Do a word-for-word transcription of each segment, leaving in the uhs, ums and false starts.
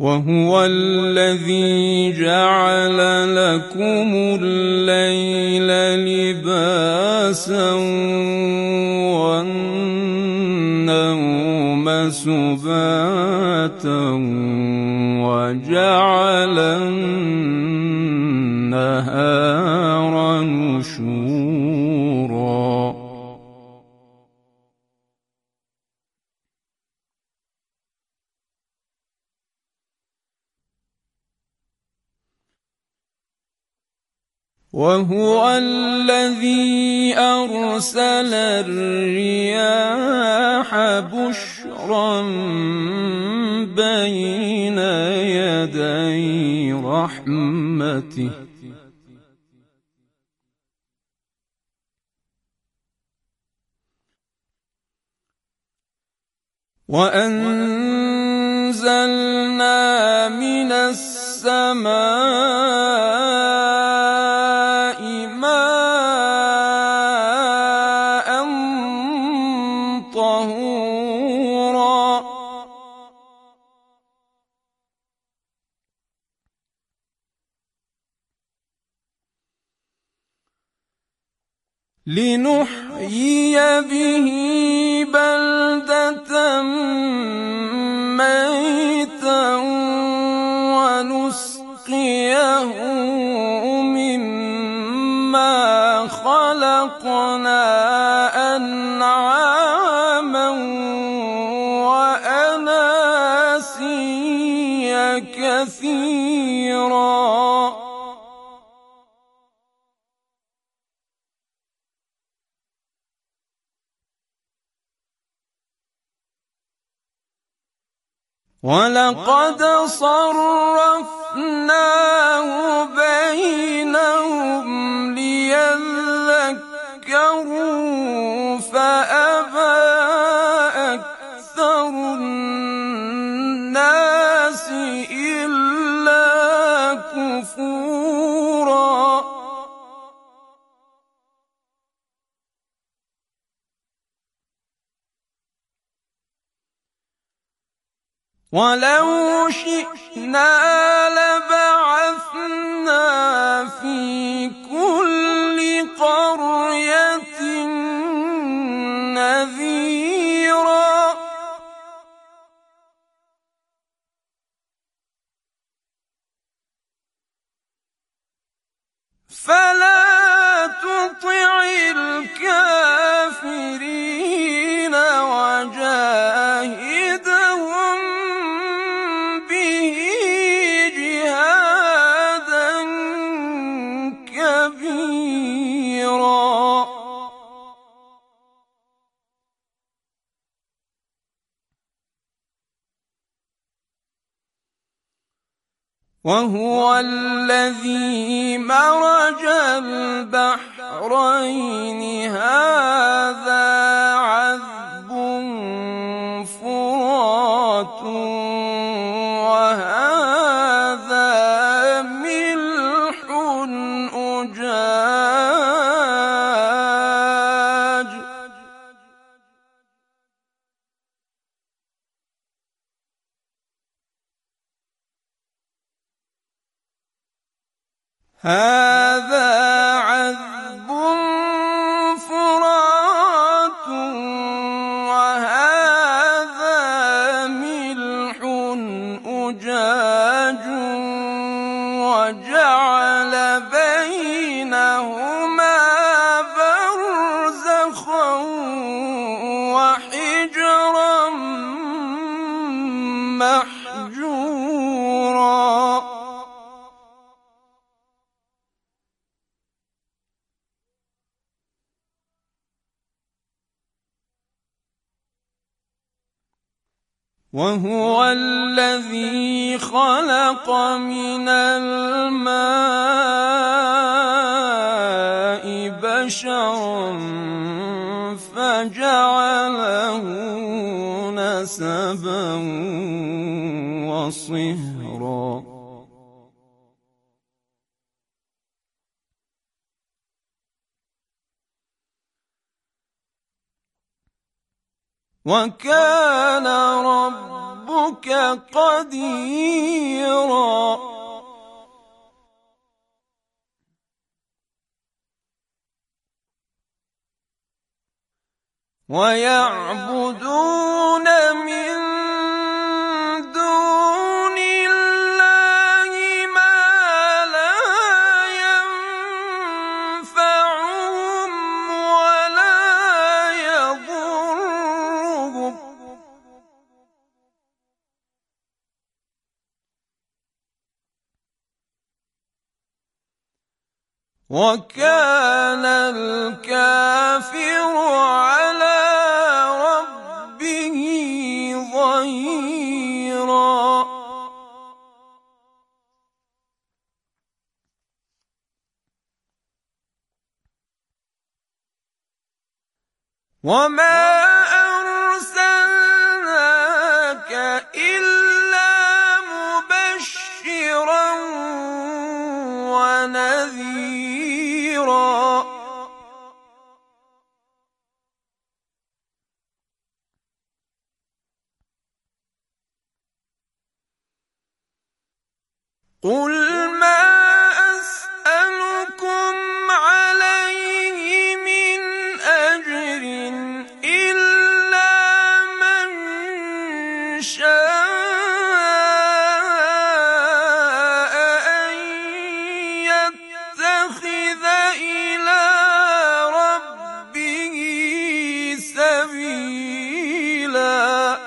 وهو الذي جعل لكم الليل لباسا والنوم سباتا وجعل النهار نشورا. وهو الذي أرسل الرياح بشرا بين يدي رحمته وأنزلنا من السماء ماء طهورا لنحيي به بلدة ميتا ونسقيه مما خلقنا أنعاما وأناسيا كثيرا. ولقد صرفناه بينهم ليذكروا فأبى أكثر الناس إلا كفورا. ولو شئنا لبعثنا في كل قرية نذيرا فلا تطع الكافرين وجاهدهم به جهادا كبيرا. وهو الذي مرج البحرين هذا عذب فرات وهذا ملح أجاج هذا عذب فرات وهذا ملح أجاج وجعل بينهما برزخا وحجرا محجورا. وهو الذي خلق من الماء بشرا فجعله نسبا وصهرا. وكان ربك ربك قديرا ويعبدون من دون الله ما لا ينفعهم ولا يضرهم وكان الكافر على ربه ظهيرا وما أرسلناك إلا مبشرا ونذيرا قل ما أسألكم عليه من أجر إلا من شاء أن يتخذ إلى ربه سبيلا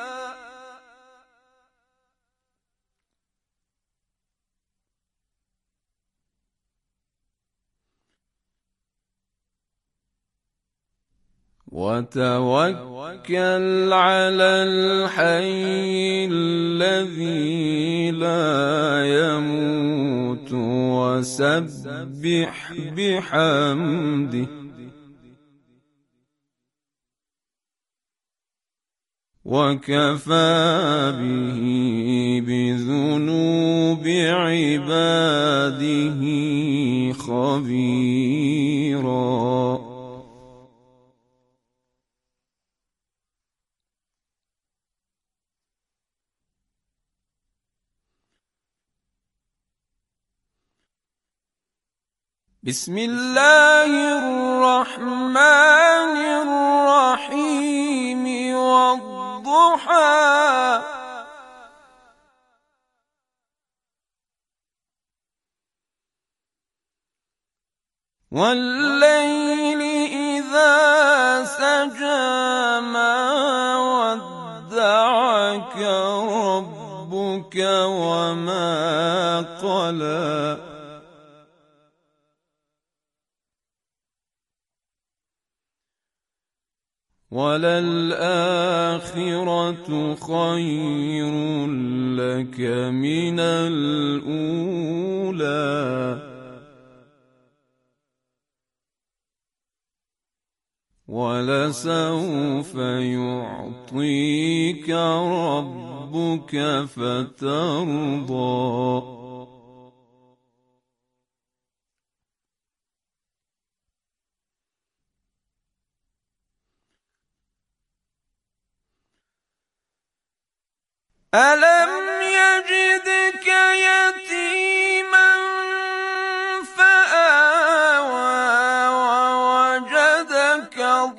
وتوكل على الحي الذي لا يموت وسبح بحمده وكفى به بذنوب عباده خبيرا بسم الله الرحمن الرحيم والضحى والليل إذا سجى ما ودعك ربك وما قلى وللآخرة خير لك من الأولى ولسوف يعطيك ربك فترضى ألم يجدك يتيما فآوى ووجدك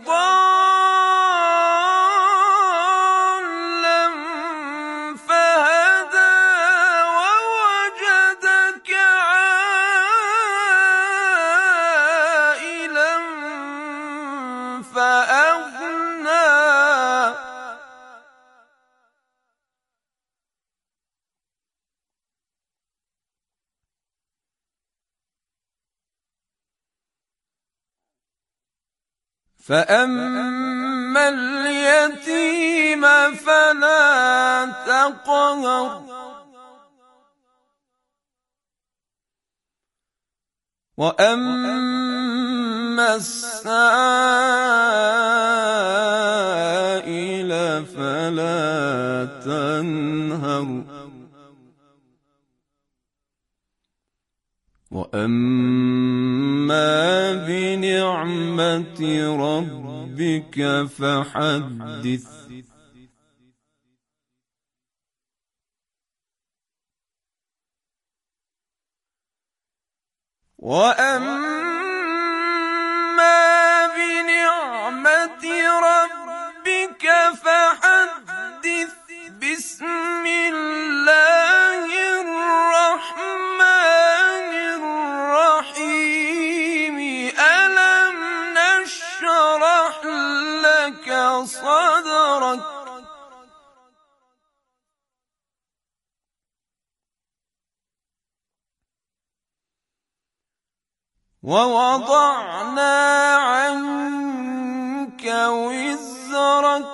ضالا فهدى ووجدك عائلا فأغنى فأما اليتيم فلا تقهر وأما السائل فلا تنهر وأما بنعمة ربك فحدث وأما بنعمة ربك فحدث بسم الله الرحمن الرحيم ألم نشرح لك صدرك ووضعنا عنك وزرك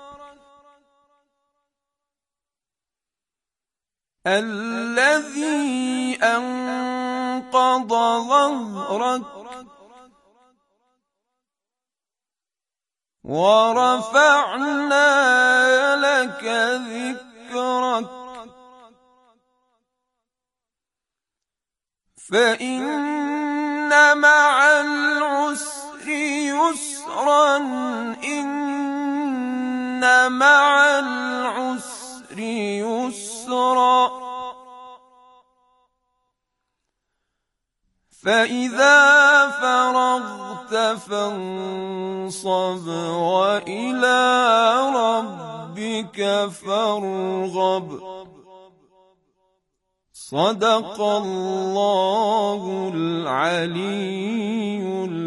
الذي أنقض ظهرك ورفعنا لك ذكرك فإن مع العسر يسرا إن مع العسر يسرا فإذا فرغت فانصب وإلى ربك فارغب صدق الله العلي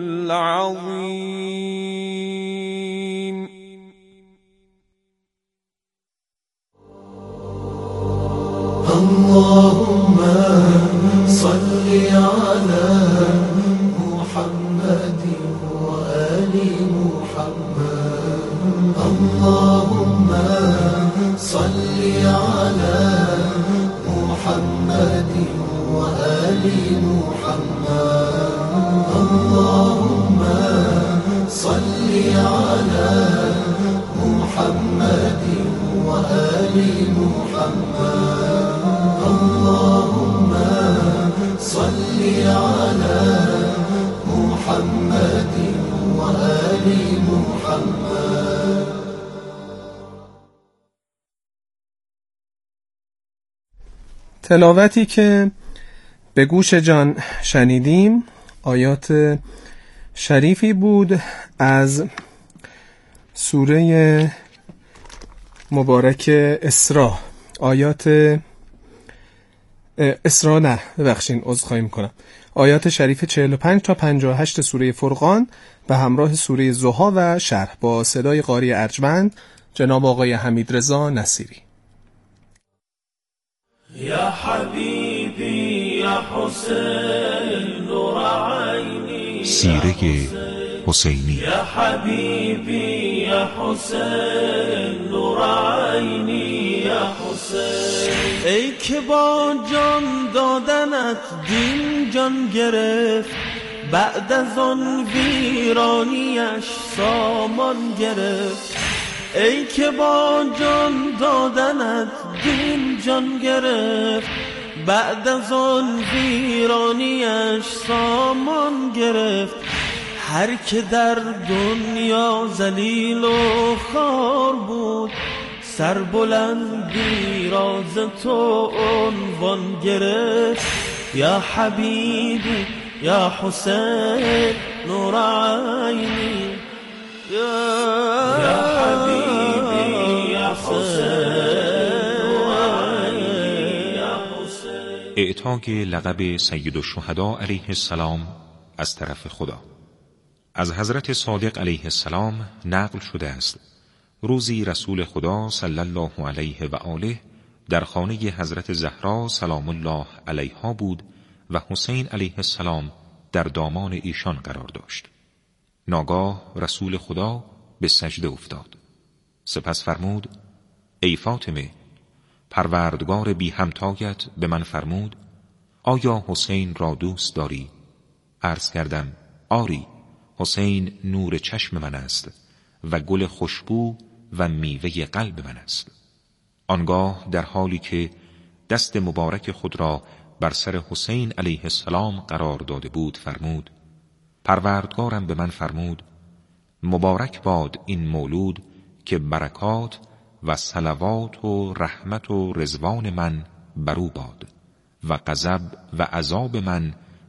العظيم. اللهم صل على محمد وآل محمد. اللهم صل على محمد وآل محمد. اللهم صل على محمد وآل محمد. اللهم صل على محمد وآل محمد. تلاوتی که به گوش جان شنیدیم آیات شریفی بود از سوره مبارک اسراء. آیات اسراء نه ببخشین عذرخواهی میکنم آیات شریف چهل و پنج تا پنجاه و هشت سوره فرقان به همراه سوره ضحی و شرح با صدای قاری ارجمند جناب آقای حمیدرضا نصیری. یا حبیبی یا حسین نور عینی سیره حسینی. یا حبیبی یا حسین نور عینی یا حسین. ای که با جان دادنت دین جان گرفت، بعد از آن ویرانیش سامان گرفت. ای که با جان دادنت دین جان گرفت، بعد از آن ویرانیش سامان گرفت. هر که در دنیا ذلیل و خوار بود، سربلندی راز تو عنوان گرفت. یا حبیبی یا حسین نور عینی یا حبیبی یا حسین نور عینی یا حسین. اعطای لقب سید الشهدا علیه السلام از طرف خدا. از حضرت صادق علیه السلام نقل شده است روزی رسول خدا صلی الله علیه و آله در خانه حضرت زهرا سلام الله علیها بود و حسین علیه السلام در دامان ایشان قرار داشت. ناگاه رسول خدا به سجده افتاد. سپس فرمود: ای فاطمه، پروردگار بی همتایت به من فرمود آیا حسین را دوست داری؟ عرض کردم: آری، حسین نور چشم من است و گل خوشبو و میوه قلب من است. آنگاه در حالی که دست مبارک خود را بر سر حسین علیه السلام قرار داده بود فرمود: پروردگارم به من فرمود مبارک باد این مولود که برکات و صلوات و رحمت و رضوان من بر او باد و غضب و عذاب من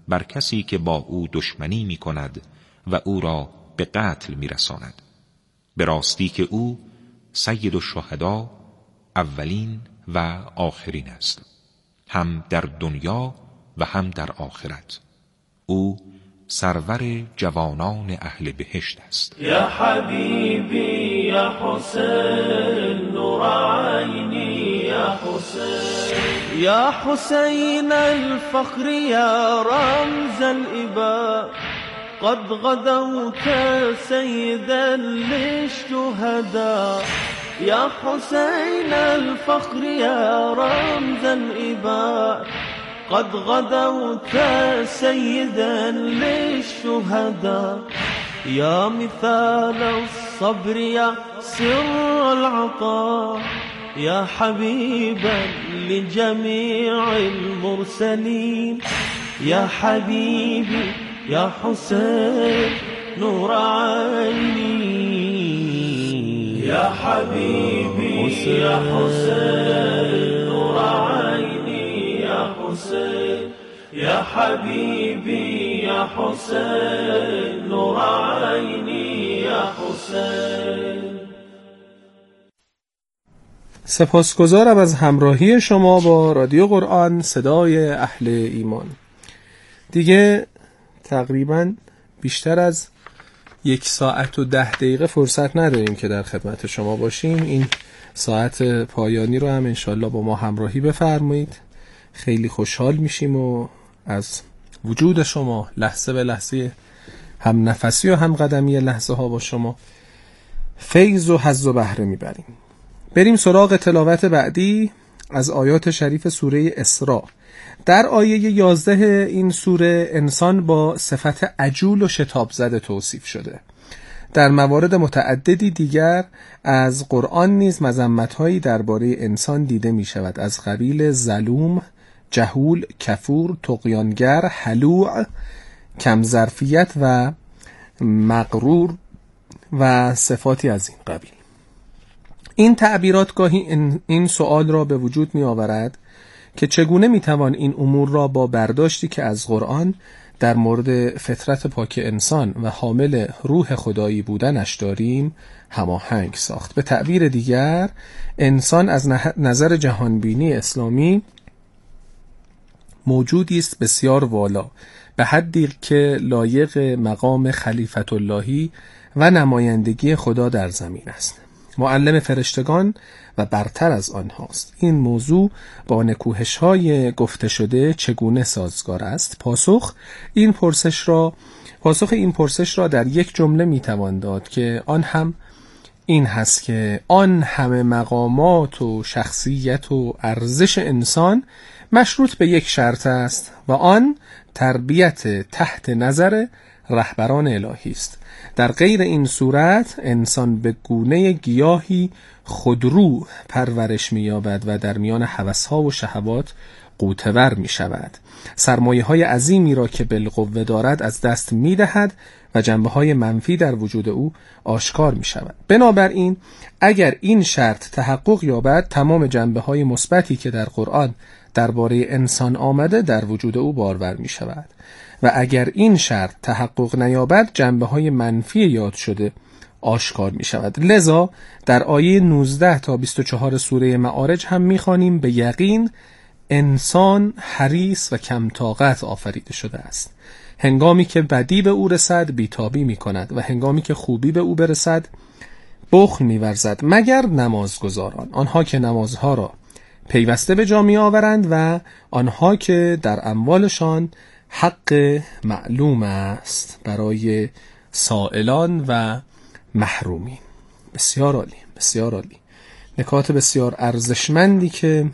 بر کسی که با او دشمنی می کند و او را به قتل می رساند. به راستی که او سید الشهدا، اولین و آخرین است، هم در دنیا و هم در آخرت. او سرور جوانان اهل بهشت است. یا حبیبی یا حسین نور عینی یا حسین یا حسین الفخر یا رمز الإباء قد غدوت سيدا للشهداء يا حسين الفخر يا رمز الإباء قد غدوت سيدا للشهداء يا مثال الصبر يا سر العطاء يا حبيبا لجميع المرسلين يا حبيبي يا حسين نور عيني يا حبيبي يا حسين نور عيني يا حسين يا حبيبي يا حسين نور عيني يا حسين. سپاسگزارم از همراهی شما با رادیو قرآن صدای اهل ایمان. دیگه تقریباً بیشتر از یک ساعت و ده دقیقه فرصت نداریم که در خدمت شما باشیم. این ساعت پایانی رو هم انشالله با ما همراهی بفرمایید. خیلی خوشحال میشیم و از وجود شما لحظه به لحظه هم نفسی و هم قدمی لحظه ها با شما فیض و حظ و بهره میبریم. بریم سراغ تلاوت بعدی از آیات شریف سوره اسراء. در آیه یازده این سوره انسان با صفت عجول و شتاب زده توصیف شده. در موارد متعددی دیگر از قرآن نیز مذمت‌هایی درباره انسان دیده می شود، از قبیل ظلوم، جهول، کفور، طغیانگر، هلوع، کم ظرفیت و مغرور و صفاتی از این قبیل. این تعبیرات گاهی این, این سوال را به وجود می آورد که چگونه می توان این امور را با برداشتی که از قرآن در مورد فطرت پاک انسان و حامل روح خدایی بودنش داریم هماهنگ ساخت. به تعبیر دیگر انسان از نظر جهانبینی اسلامی موجودی است بسیار والا، به حدی که لایق مقام خلیفت اللهی و نمایندگی خدا در زمین است، معلم فرشتگان و برتر از آنهاست. این موضوع با نکوهش‌های گفته شده چگونه سازگار است؟ پاسخ این پرسش را پاسخ این پرسش را در یک جمله میتوان داد که آن هم این هست که آن همه مقامات و شخصیت و ارزش انسان مشروط به یک شرط است و آن تربیت تحت نظر رهبران الهی است. در غیر این صورت انسان به گونه گیاهی خودرو پرورش می‌یابد و در میان هوس‌ها و شهوات غوطه‌ور می‌شود. سرمایه‌های عظیمی را که بالقوه دارد از دست می‌دهد و جنبه‌های منفی در وجود او آشکار می‌شود. بنابراین اگر این شرط تحقق یابد، تمام جنبه‌های مثبتی که در قرآن درباره انسان آمده در وجود او بارور می‌شود و اگر این شرط تحقق نیابد، جنبه‌های منفی یاد شده آشکار می شود. لذا در آیه نوزده تا بیست و چهار سوره معارج هم می خوانیم به یقین انسان حریص و کم طاقت آفریده شده است. هنگامی که بدی به او رسد بیتابی می کند و هنگامی که خوبی به او برسد بخل می ورزد، مگر نمازگزاران، آنها که نمازها را پیوسته به جا می آورند و آنها که در اموالشان حق معلوم است برای سائلان و محرومین. بسیار عالی، بسیار عالی. نکات بسیار ارزشمندی که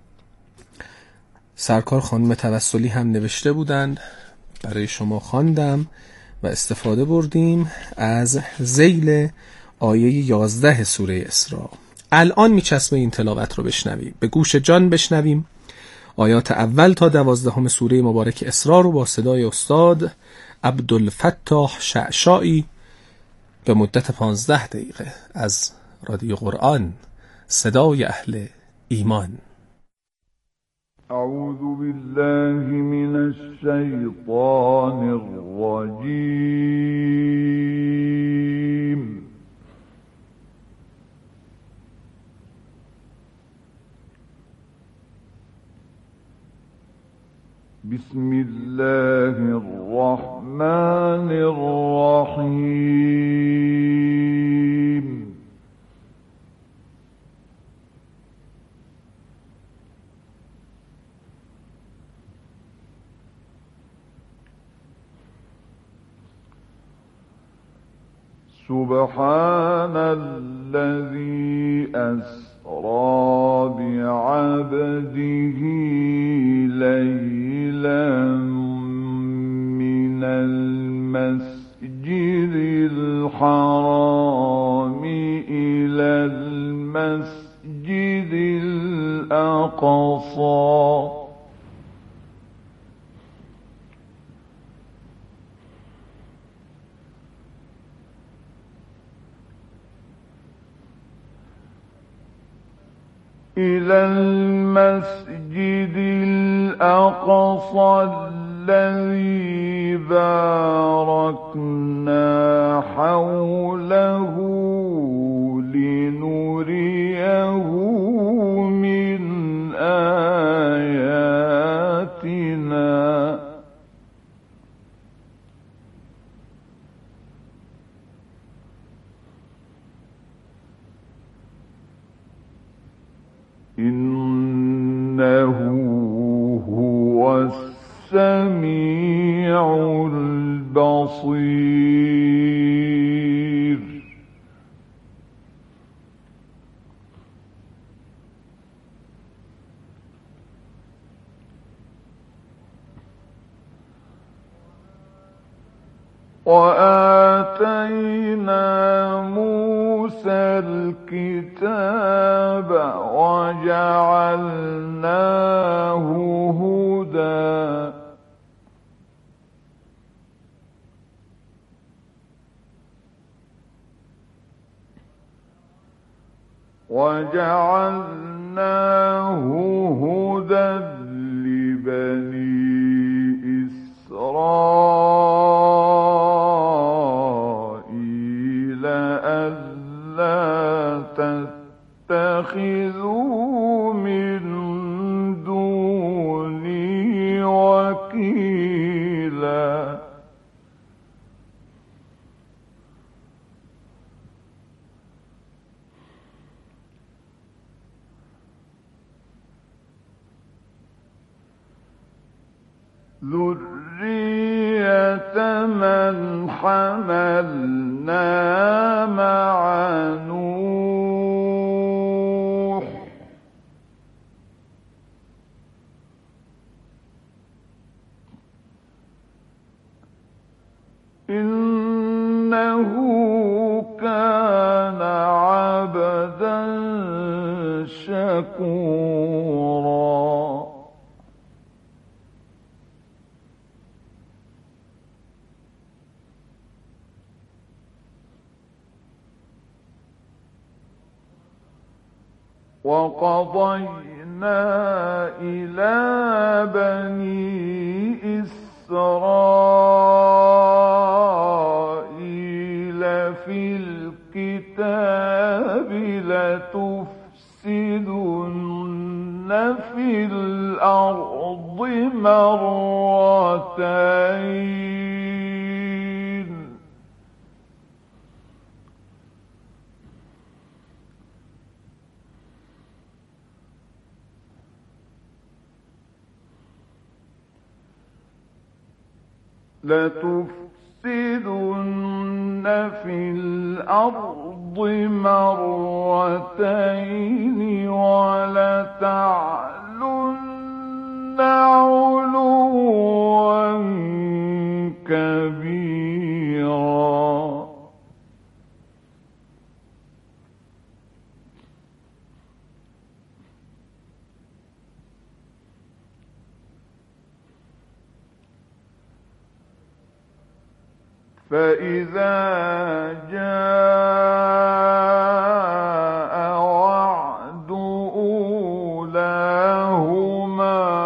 سرکار خانم توسلی هم نوشته بودند برای شما خواندم و استفاده بردیم از ذیل آیه یازده سوره اسراء. الان میچسبه این تلاوت رو بشنویم، به گوش جان بشنویم. آیات اول تا دوازدهم سوره مبارک اسراء رو با صدای استاد عبدالفتاح شعشاعی به مدت پانزده دقیقه از رادیو قرآن صدای اهل ایمان. أعوذ بالله من الشيطان الرجيم. بسم الله الرحمن الرحيم. سبحان الذي أسرى بعبده ليلا من المسجد الحرام إلى المسجد الأقصى إلى المسجد الأقصى الذي باركنا حوله لنريه من آياتنا إنه هو السميع البصير. وآتينا موسى الكتاب وجعلناه هدى وجعلناه هدى لبني إسرائيل ألا تتخذوا من دوني وكيلا. ذرية من حملنا مع نوح إنه كان عبدا شكورا. وقضينا إلى بني إسرائيل في الكتاب لتفسدن في الأرض مرتين لتفسدن في الأرض مرتين ولتعلن علوا كبيرا. فإذا جاء وعد أولاهما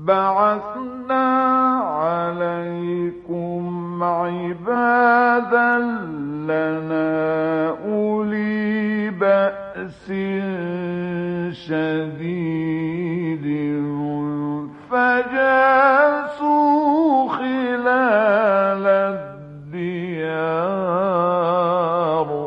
بعثنا عليكم عبادا لنا أولي بأس شديد فجاسوا خلال الديار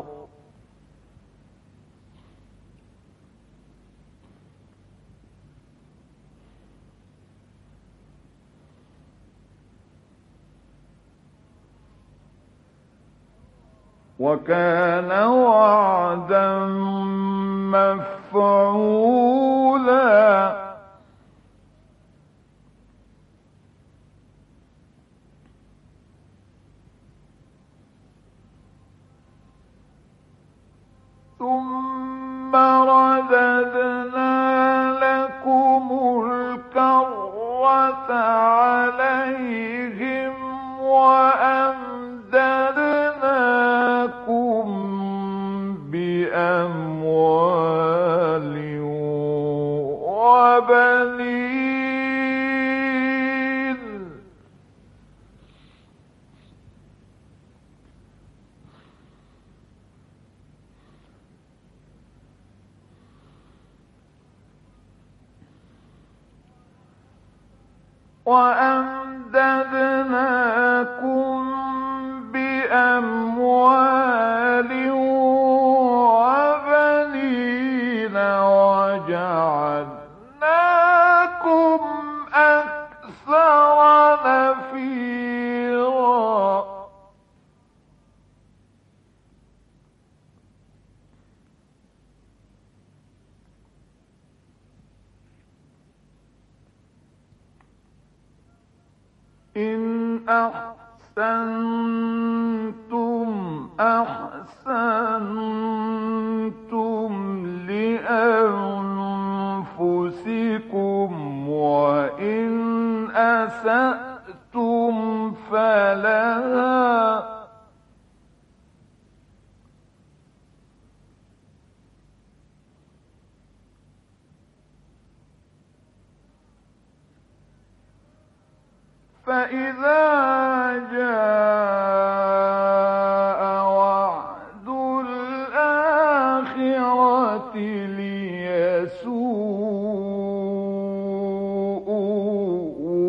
وكان وعدا مفعولا ثم رددنا لكم الكرة عليهم وأمددناكم بأموال وبنين وأمددناكم بأموال وبنين وجعلناكم أكثر نفيرا إن أحسنتم أحسنتم لأنفسكم وإن أسأتم فلها فإذا جاء وعد الآخرة ليسوءوا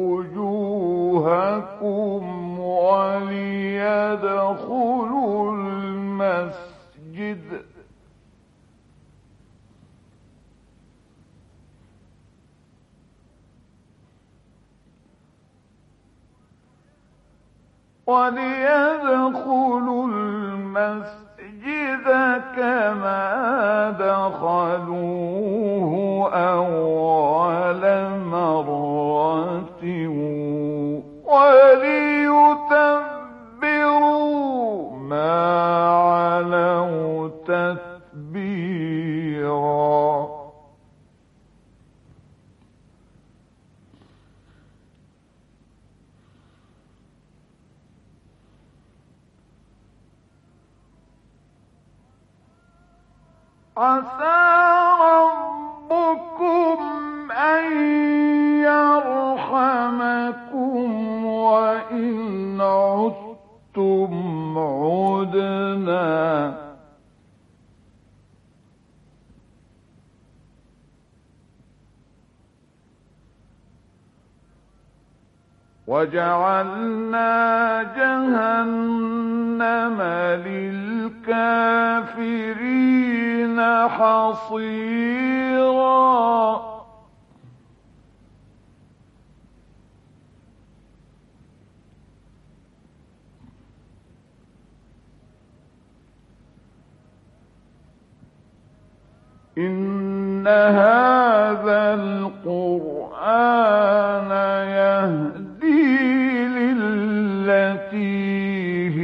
وجوهكم وليدخلوا المسجد وليدخلوا المسجد كما دخلوه أول مرة وليتبروا ما علوا تتبيرا عسى ربكم أن يرحمكم وإن عدتم عدنا وجعلنا جهنم للكافرين حصيرا إن هذا القرآن